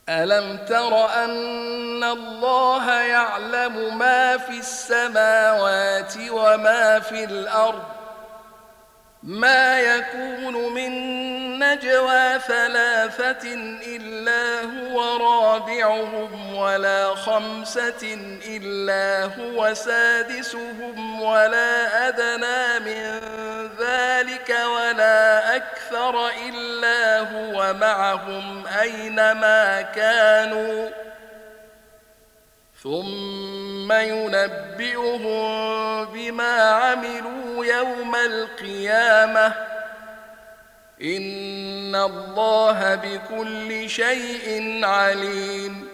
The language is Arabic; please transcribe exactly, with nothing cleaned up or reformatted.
ألم تر أن الله يعلم ما في السماوات وما في الأرض ما يكون من نجوى ثلاثة إلا هو رابعهم ولا خمسة إلا هو سادسهم ولا أدنى من ذلك ولا أكثر إلا هو معهم أينما كانوا ثم ينبئهم بما عملوا يوم القيامة إن الله بكل شيء عليم.